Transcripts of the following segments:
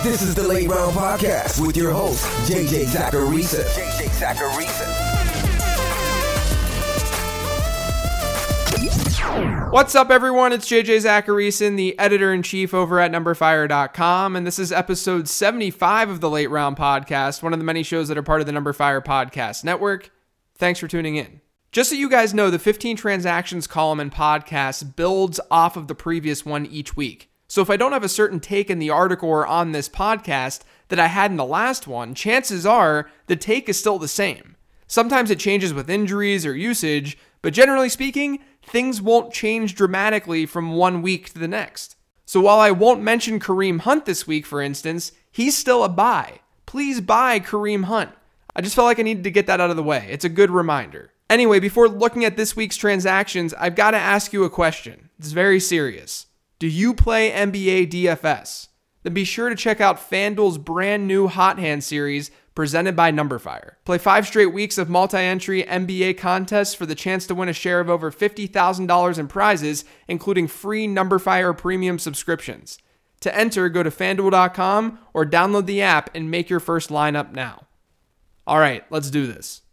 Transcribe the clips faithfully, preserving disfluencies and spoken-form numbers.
This is the Late Round Podcast with your host, J J Zachariason. J J Zachariason. What's up, everyone? It's J J Zachariason, the editor-in-chief over at number fire dot com, and this is episode seventy-five of the Late Round Podcast, one of the many shows that are part of the Number Fire Podcast Network. Thanks for tuning in. Just so you guys know, the fifteen Transactions column and podcast builds off of the previous one each week. So if I don't have a certain take in the article or on this podcast that I had in the last one, chances are the take is still the same. Sometimes it changes with injuries or usage, but generally speaking, things won't change dramatically from one week to the next. So while I won't mention Kareem Hunt this week, for instance, he's still a buy. Please buy Kareem Hunt. I just felt like I needed to get that out of the way. It's a good reminder. Anyway, before looking at this week's transactions, I've got to ask you a question. It's very serious. Do you play N B A D F S? Then be sure to check out FanDuel's brand new Hot Hand series presented by Numberfire. Play five straight weeks of multi-entry N B A contests for the chance to win a share of over fifty thousand dollars in prizes, including free Numberfire premium subscriptions. To enter, go to FanDuel dot com or download the app and make your first lineup now. All right, let's do this.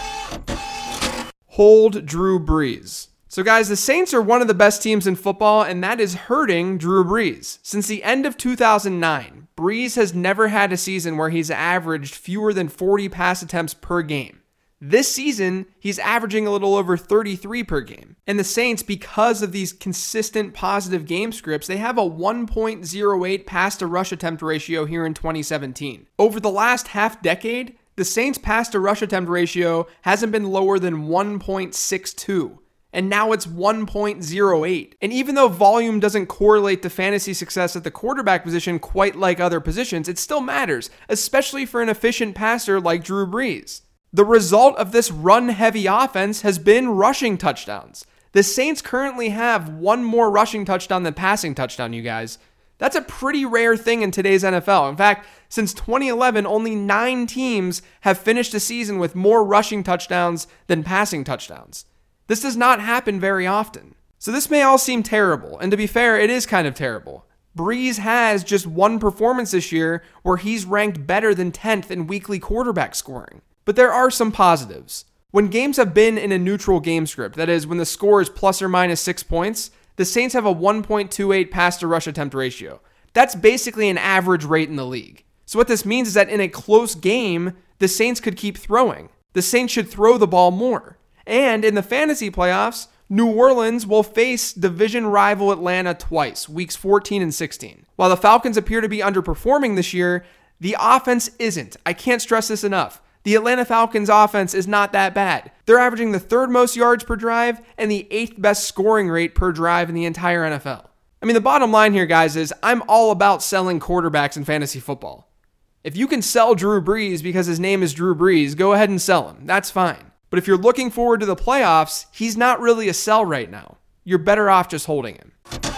Hold Drew Brees. So guys, the Saints are one of the best teams in football, and that is hurting Drew Brees. Since the end of two thousand nine, Brees has never had a season where he's averaged fewer than forty pass attempts per game. This season, he's averaging a little over thirty-three per game. And the Saints, because of these consistent positive game scripts, they have a one point oh eight pass to rush attempt ratio here in twenty seventeen. Over the last half decade, the Saints' pass to rush attempt ratio hasn't been lower than one point six two, and now it's one point oh eight. And even though volume doesn't correlate to fantasy success at the quarterback position quite like other positions, it still matters, especially for an efficient passer like Drew Brees. The result of this run-heavy offense has been rushing touchdowns. The Saints currently have one more rushing touchdown than passing touchdown, you guys. That's a pretty rare thing in today's N F L. In fact, since twenty eleven, only nine teams have finished a season with more rushing touchdowns than passing touchdowns. This does not happen very often. So this may all seem terrible, and to be fair, it is kind of terrible. Brees has just one performance this year where he's ranked better than tenth in weekly quarterback scoring. But there are some positives. When games have been in a neutral game script, that is, when the score is plus or minus six points, the Saints have a one point two eight pass to rush attempt ratio. That's basically an average rate in the league. So what this means is that in a close game, the Saints could keep throwing. The Saints should throw the ball more. And in the fantasy playoffs, New Orleans will face division rival Atlanta twice, weeks fourteen and sixteen. While the Falcons appear to be underperforming this year, the offense isn't. I can't stress this enough. The Atlanta Falcons offense is not that bad. They're averaging the third most yards per drive and the eighth best scoring rate per drive in the entire N F L. I mean, the bottom line here, guys, is I'm all about selling quarterbacks in fantasy football. If you can sell Drew Brees because his name is Drew Brees, go ahead and sell him. That's fine. But if you're looking forward to the playoffs, he's not really a sell right now. You're better off just holding him.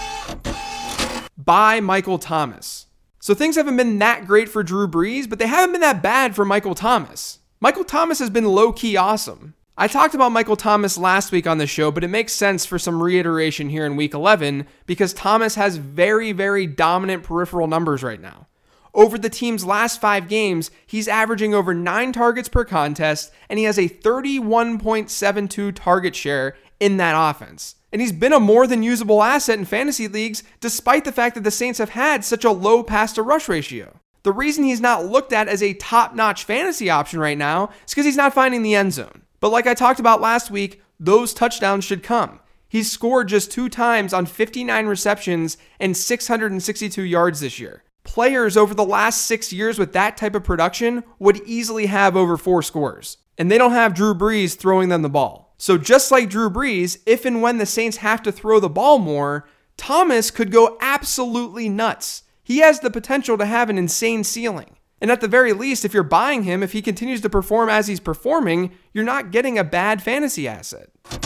Buy Michael Thomas. So things haven't been that great for Drew Brees, but they haven't been that bad for Michael Thomas. Michael Thomas has been low-key awesome. I talked about Michael Thomas last week on the show, but it makes sense for some reiteration here in week eleven because Thomas has very, very dominant peripheral numbers right now. Over the team's last five games, he's averaging over nine targets per contest, and he has a thirty-one point seven two target share in that offense. And he's been a more than usable asset in fantasy leagues despite the fact that the Saints have had such a low pass to rush ratio. The reason he's not looked at as a top-notch fantasy option right now is because he's not finding the end zone. But like I talked about last week, those touchdowns should come. He's scored just two times on fifty-nine receptions and six hundred sixty-two yards this year. Players over the last six years with that type of production would easily have over four scores. And they don't have Drew Brees throwing them the ball. So just like Drew Brees, if and when the Saints have to throw the ball more, Thomas could go absolutely nuts. He has the potential to have an insane ceiling. And at the very least, if you're buying him, if he continues to perform as he's performing, you're not getting a bad fantasy asset.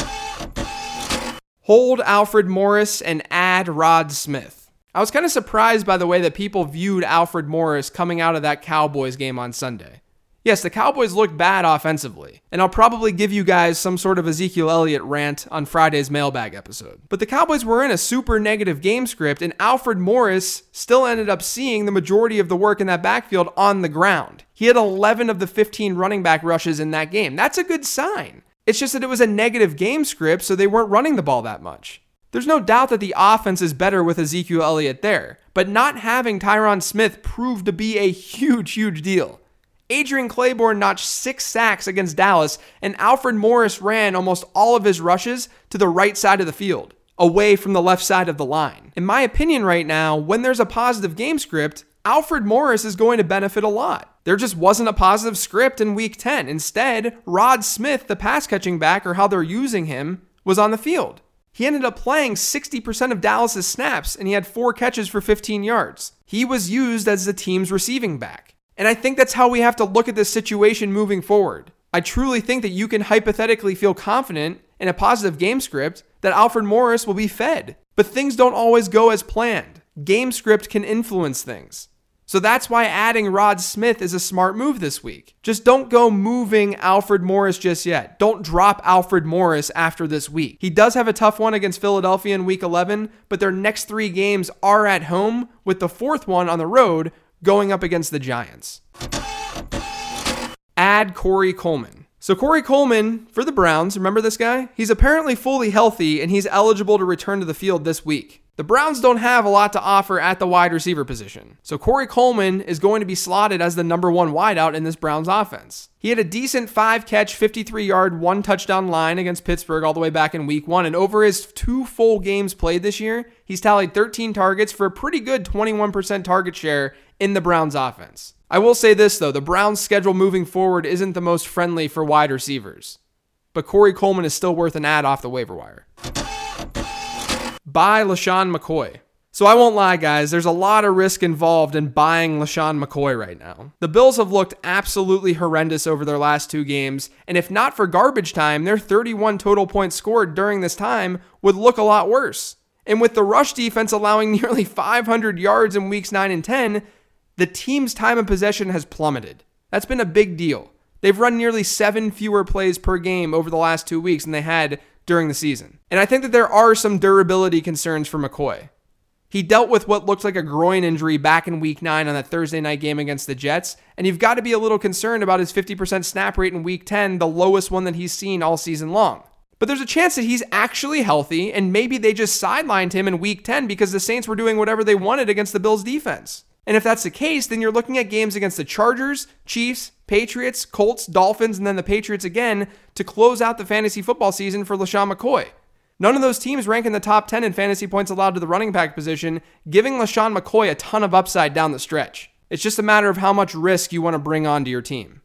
Hold Alfred Morris and add Rod Smith. I was kind of surprised by the way that people viewed Alfred Morris coming out of that Cowboys game on Sunday. Yes, the Cowboys looked bad offensively, and I'll probably give you guys some sort of Ezekiel Elliott rant on Friday's mailbag episode. But the Cowboys were in a super negative game script, and Alfred Morris still ended up seeing the majority of the work in that backfield on the ground. He had eleven of the fifteen running back rushes in that game. That's a good sign. It's just that it was a negative game script, so they weren't running the ball that much. There's no doubt that the offense is better with Ezekiel Elliott there, but not having Tyron Smith proved to be a huge, huge deal. Adrian Claiborne notched six sacks against Dallas, and Alfred Morris ran almost all of his rushes to the right side of the field, away from the left side of the line. In my opinion right now, when there's a positive game script, Alfred Morris is going to benefit a lot. There just wasn't a positive script in week ten. Instead, Rod Smith, the pass-catching back, or how they're using him, was on the field. He ended up playing sixty percent of Dallas's snaps, and he had four catches for fifteen yards. He was used as the team's receiving back. And I think that's how we have to look at this situation moving forward. I truly think that you can hypothetically feel confident in a positive game script that Alfred Morris will be fed. But things don't always go as planned. Game script can influence things. So that's why adding Rod Smith is a smart move this week. Just don't go moving Alfred Morris just yet. Don't drop Alfred Morris after this week. He does have a tough one against Philadelphia in week eleven, but their next three games are at home, with the fourth one on the road going up against the Giants. Add Corey Coleman. So Corey Coleman, for the Browns, remember this guy? He's apparently fully healthy and he's eligible to return to the field this week. The Browns don't have a lot to offer at the wide receiver position. So Corey Coleman is going to be slotted as the number one wideout in this Browns offense. He had a decent five-catch, fifty-three-yard, one-touchdown line against Pittsburgh all the way back in week one. And over his two full games played this year, he's tallied thirteen targets for a pretty good twenty-one percent target share in the Browns offense. I will say this, though. The Browns' schedule moving forward isn't the most friendly for wide receivers. But Corey Coleman is still worth an add off the waiver wire. Buy LeSean McCoy. So I won't lie, guys, there's a lot of risk involved in buying LeSean McCoy right now. The Bills have looked absolutely horrendous over their last two games, and if not for garbage time, their thirty-one total points scored during this time would look a lot worse. And with the rush defense allowing nearly five hundred yards in weeks nine and ten, the team's time of possession has plummeted. That's been a big deal. They've run nearly seven fewer plays per game over the last two weeks than they had during the season. And I think that there are some durability concerns for McCoy. He dealt with what looked like a groin injury back in week nine on that Thursday night game against the Jets, and you've got to be a little concerned about his fifty percent snap rate in week ten, the lowest one that he's seen all season long. But there's a chance that he's actually healthy, and maybe they just sidelined him in week ten because the Saints were doing whatever they wanted against the Bills' defense. And if that's the case, then you're looking at games against the Chargers, Chiefs, Patriots, Colts, Dolphins, and then the Patriots again to close out the fantasy football season for LeSean McCoy. None of those teams rank in the top ten in fantasy points allowed to the running back position, giving LeSean McCoy a ton of upside down the stretch. It's just a matter of how much risk you want to bring onto your team.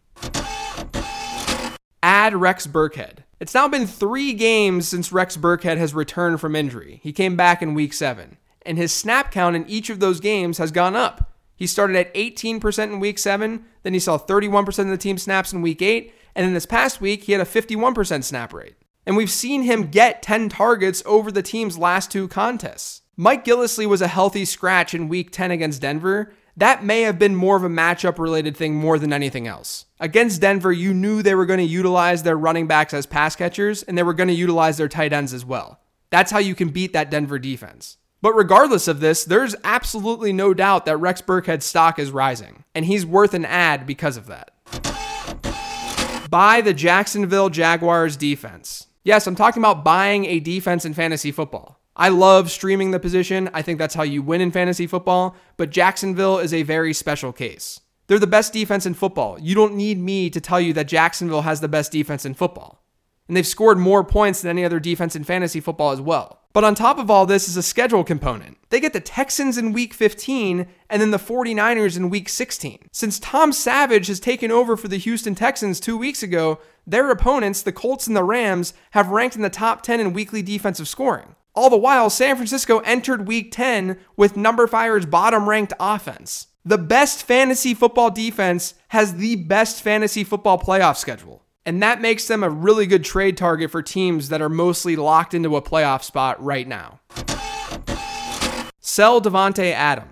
Add Rex Burkhead. It's now been three games since Rex Burkhead has returned from injury. He came back in week seven, and his snap count in each of those games has gone up. He started at eighteen percent in week seven, then he saw thirty-one percent of the team snaps in week eight, and in this past week, he had a fifty-one percent snap rate. And we've seen him get ten targets over the team's last two contests. Mike Gillislee was a healthy scratch in week ten against Denver. That may have been more of a matchup-related thing more than anything else. Against Denver, you knew they were going to utilize their running backs as pass catchers, and they were going to utilize their tight ends as well. That's how you can beat that Denver defense. But regardless of this, there's absolutely no doubt that Rex Burkhead's stock is rising, and he's worth an add because of that. Buy the Jacksonville Jaguars defense. Yes, I'm talking about buying a defense in fantasy football. I love streaming the position. I think that's how you win in fantasy football, but Jacksonville is a very special case. They're the best defense in football. You don't need me to tell you that Jacksonville has the best defense in football. And they've scored more points than any other defense in fantasy football as well. But on top of all this is a schedule component. They get the Texans in week fifteen and then the forty-niners in week sixteen. Since Tom Savage has taken over for the Houston Texans two weeks ago, their opponents, the Colts and the Rams, have ranked in the top ten in weekly defensive scoring. All the while, San Francisco entered week ten with Number Fire's bottom-ranked offense. The best fantasy football defense has the best fantasy football playoff schedule. And that makes them a really good trade target for teams that are mostly locked into a playoff spot right now. Sell Davante Adams.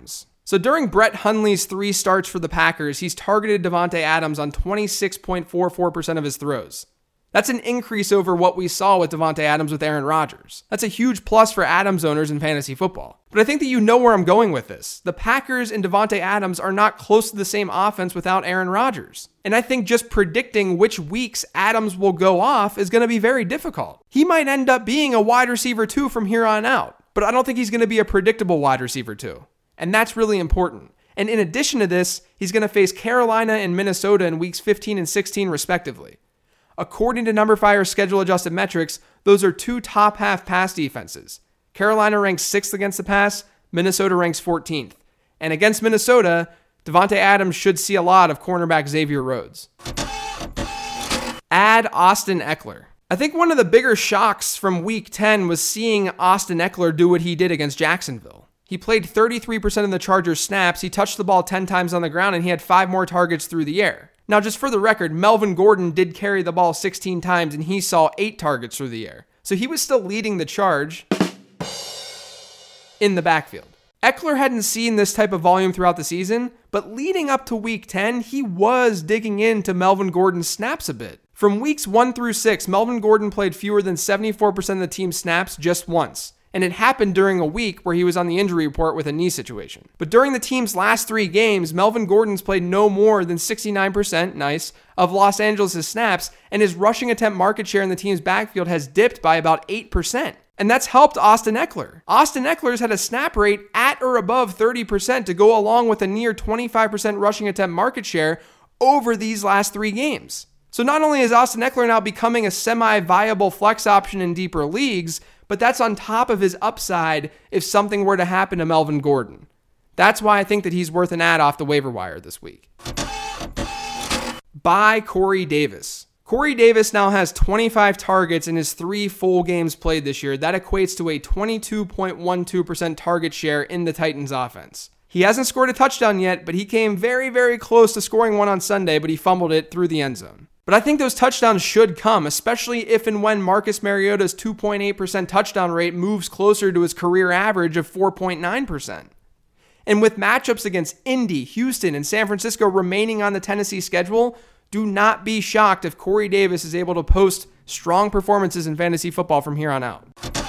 So during Brett Hundley's three starts for the Packers, he's targeted Davante Adams on twenty-six point four four percent of his throws. That's an increase over what we saw with Davante Adams with Aaron Rodgers. That's a huge plus for Adams owners in fantasy football. But I think that you know where I'm going with this. The Packers and Davante Adams are not close to the same offense without Aaron Rodgers. And I think just predicting which weeks Adams will go off is going to be very difficult. He might end up being a wide receiver two from here on out, but I don't think he's going to be a predictable wide receiver two. And that's really important. And in addition to this, he's going to face Carolina and Minnesota in weeks fifteen and sixteen respectively. According to NumberFire's schedule-adjusted metrics, those are two top-half pass defenses. Carolina ranks sixth against the pass, Minnesota ranks fourteenth. And against Minnesota, Davante Adams should see a lot of cornerback Xavier Rhodes. Add Austin Ekeler. I think one of the bigger shocks from week ten was seeing Austin Ekeler do what he did against Jacksonville. He played thirty-three percent of the Chargers' snaps, he touched the ball ten times on the ground, and he had five more targets through the air. Now, just for the record, Melvin Gordon did carry the ball sixteen times, and he saw eight targets through the air. So he was still leading the charge in the backfield. Ekeler hadn't seen this type of volume throughout the season, but leading up to week ten, he was digging into Melvin Gordon's snaps a bit. From weeks one through six, Melvin Gordon played fewer than seventy-four percent of the team's snaps just once. And it happened during a week where he was on the injury report with a knee situation. But during the team's last three games, Melvin Gordon's played no more than sixty-nine percent, nice, of Los Angeles' snaps, and his rushing attempt market share in the team's backfield has dipped by about eight percent. And that's helped Austin Ekeler. Austin Ekeler's had a snap rate at or above thirty percent to go along with a near twenty-five percent rushing attempt market share over these last three games. So not only is Austin Ekeler now becoming a semi-viable flex option in deeper leagues, but that's on top of his upside if something were to happen to Melvin Gordon. That's why I think that he's worth an add off the waiver wire this week. Buy Corey Davis. Corey Davis now has twenty-five targets in his three full games played this year. That equates to a twenty-two point one two percent target share in the Titans offense. He hasn't scored a touchdown yet, but he came very, very close to scoring one on Sunday, but he fumbled it through the end zone. But I think those touchdowns should come, especially if and when Marcus Mariota's two point eight percent touchdown rate moves closer to his career average of four point nine percent. And with matchups against Indy, Houston, and San Francisco remaining on the Tennessee schedule, do not be shocked if Corey Davis is able to post strong performances in fantasy football from here on out.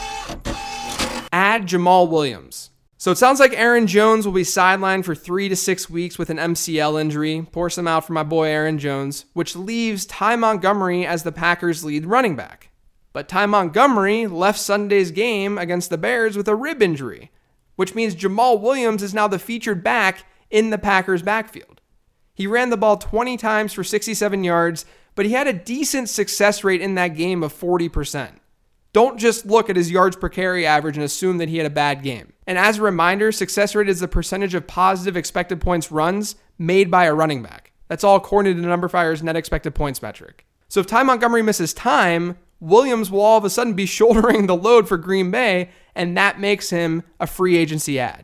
Add Jamal Williams. So it sounds like Aaron Jones will be sidelined for three to six weeks with an M C L injury. Pour some out for my boy Aaron Jones, which leaves Ty Montgomery as the Packers' lead running back. But Ty Montgomery left Sunday's game against the Bears with a rib injury, which means Jamal Williams is now the featured back in the Packers' backfield. He ran the ball twenty times for sixty-seven yards, but he had a decent success rate in that game of forty percent. Don't just look at his yards per carry average and assume that he had a bad game. And as a reminder, success rate is the percentage of positive expected points runs made by a running back. That's all according to NumberFire's net expected points metric. So if Ty Montgomery misses time, Williams will all of a sudden be shouldering the load for Green Bay, and that makes him a free agency add.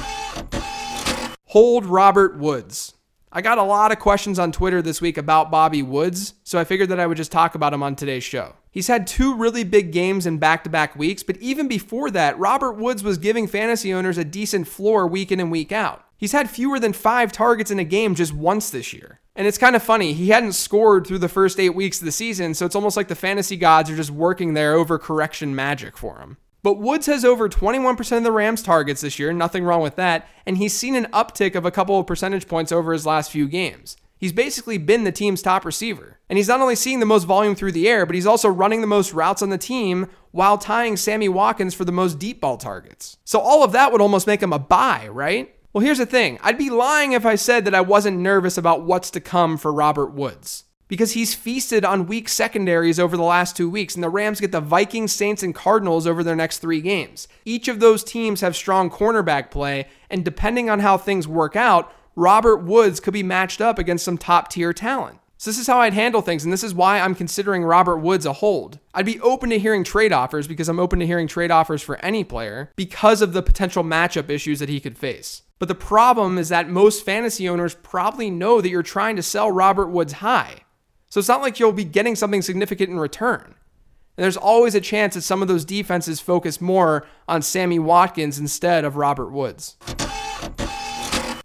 Hold Robert Woods. I got a lot of questions on Twitter this week about Bobby Woods, so I figured that I would just talk about him on today's show. He's had two really big games in back-to-back weeks, but even before that, Robert Woods was giving fantasy owners a decent floor week in and week out. He's had fewer than five targets in a game just once this year. And it's kind of funny, he hadn't scored through the first eight weeks of the season, so it's almost like the fantasy gods are just working their overcorrection magic for him. But Woods has over twenty-one percent of the Rams' targets this year, nothing wrong with that, and he's seen an uptick of a couple of percentage points over his last few games. He's basically been the team's top receiver. And he's not only seeing the most volume through the air, but he's also running the most routes on the team while tying Sammy Watkins for the most deep ball targets. So all of that would almost make him a buy, right? Well, here's the thing. I'd be lying if I said that I wasn't nervous about what's to come for Robert Woods, because he's feasted on weak secondaries over the last two weeks, and the Rams get the Vikings, Saints, and Cardinals over their next three games. Each of those teams have strong cornerback play, and depending on how things work out, Robert Woods could be matched up against some top-tier talent. So this is how I'd handle things, and this is why I'm considering Robert Woods a hold. I'd be open to hearing trade offers, because I'm open to hearing trade offers for any player, because of the potential matchup issues that he could face. But the problem is that most fantasy owners probably know that you're trying to sell Robert Woods high. So it's not like you'll be getting something significant in return. And there's always a chance that some of those defenses focus more on Sammy Watkins instead of Robert Woods.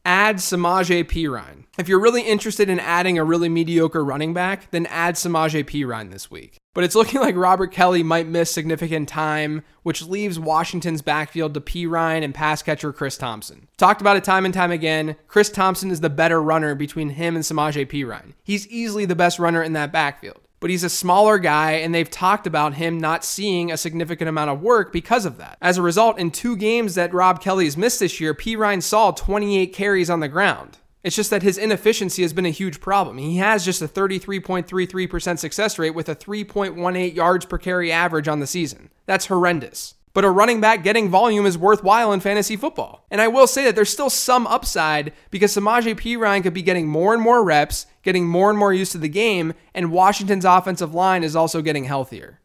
Add Samaje Perine. If you're really interested in adding a really mediocre running back, then add Samaje Perine this week. But it's looking like Robert Kelly might miss significant time, which leaves Washington's backfield to Perine and pass catcher Chris Thompson. Talked about it time and time again. Chris Thompson is the better runner between him and Samaje Perine. He's easily the best runner in that backfield. But he's a smaller guy, and they've talked about him not seeing a significant amount of work because of that. As a result, in two games that Rob Kelly's missed this year, Perine saw twenty-eight carries on the ground. It's just that his inefficiency has been a huge problem. He has just a thirty-three point three three percent success rate with a three point one eight yards per carry average on the season. That's horrendous. But a running back getting volume is worthwhile in fantasy football. And I will say that there's still some upside because Samaje Perine could be getting more and more reps, getting more and more used to the game, and Washington's offensive line is also getting healthier.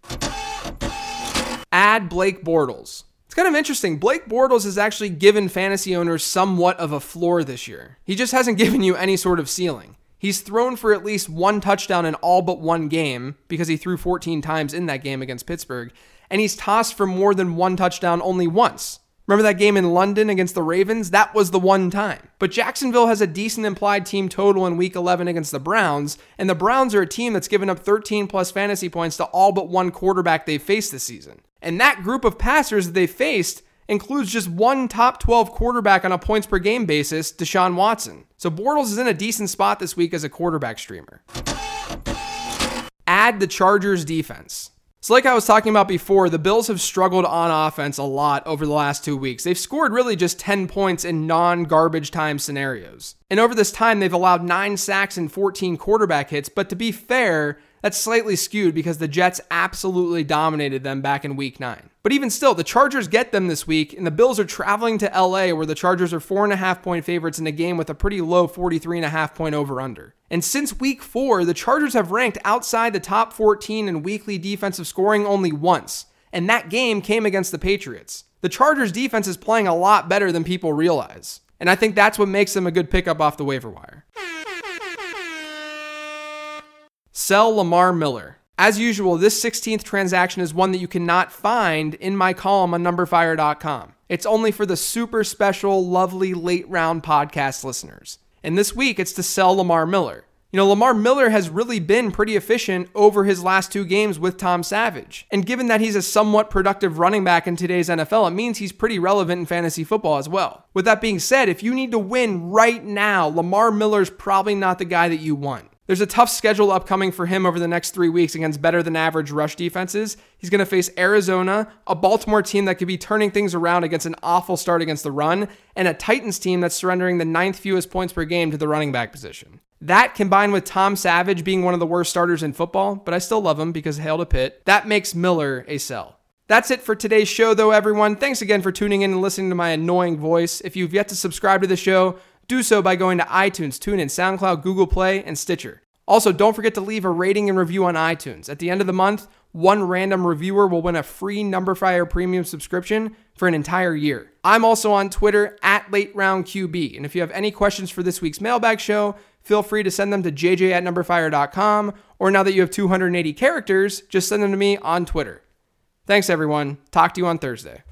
Add Blake Bortles. It's kind of interesting. Blake Bortles has actually given fantasy owners somewhat of a floor this year. He just hasn't given you any sort of ceiling. He's thrown for at least one touchdown in all but one game because he threw fourteen times in that game against Pittsburgh. And he's tossed for more than one touchdown only once. Remember that game in London against the Ravens? That was the one time. But Jacksonville has a decent implied team total in week eleven against the Browns, and the Browns are a team that's given up thirteen plus fantasy points to all but one quarterback they've faced this season. And that group of passers that they faced includes just one top twelve quarterback on a points per game basis, Deshaun Watson. So Bortles is in a decent spot this week as a quarterback streamer. Add the Chargers defense. So like I was talking about before, the Bills have struggled on offense a lot over the last two weeks. They've scored really just ten points in non-garbage time scenarios. And over this time, they've allowed nine sacks and fourteen quarterback hits. But to be fair, that's slightly skewed because the Jets absolutely dominated them back in week nine. But even still, the Chargers get them this week, and the Bills are traveling to L A where the Chargers are four and a half point favorites in a game with a pretty low forty-three and a half point over-under. And since week four, the Chargers have ranked outside the top fourteen in weekly defensive scoring only once, and that game came against the Patriots. The Chargers defense is playing a lot better than people realize, and I think that's what makes them a good pickup off the waiver wire. Sell Lamar Miller. As usual, this sixteenth transaction is one that you cannot find in my column on number fire dot com. It's only for the super special, lovely late round podcast listeners. And this week, it's to sell Lamar Miller. You know, Lamar Miller has really been pretty efficient over his last two games with Tom Savage. And given that he's a somewhat productive running back in today's N F L, it means he's pretty relevant in fantasy football as well. With that being said, if you need to win right now, Lamar Miller's probably not the guy that you want. There's a tough schedule upcoming for him over the next three weeks against better than average rush defenses. He's going to face Arizona, a Baltimore team that could be turning things around against an awful start against the run, and a Titans team that's surrendering the ninth fewest points per game to the running back position. That combined with Tom Savage being one of the worst starters in football, but I still love him because hail to Pitt, that makes Miller a sell. That's it for today's show though, everyone. Thanks again for tuning in and listening to my annoying voice. If you've yet to subscribe to the show, do so by going to iTunes, TuneIn, SoundCloud, Google Play, and Stitcher. Also, don't forget to leave a rating and review on iTunes. At the end of the month, one random reviewer will win a free Numberfire premium subscription for an entire year. I'm also on Twitter at LateRoundQB. And if you have any questions for this week's mailbag show, feel free to send them to j j at numberfire dot com. Or now that you have two hundred eighty characters, just send them to me on Twitter. Thanks, everyone. Talk to you on Thursday.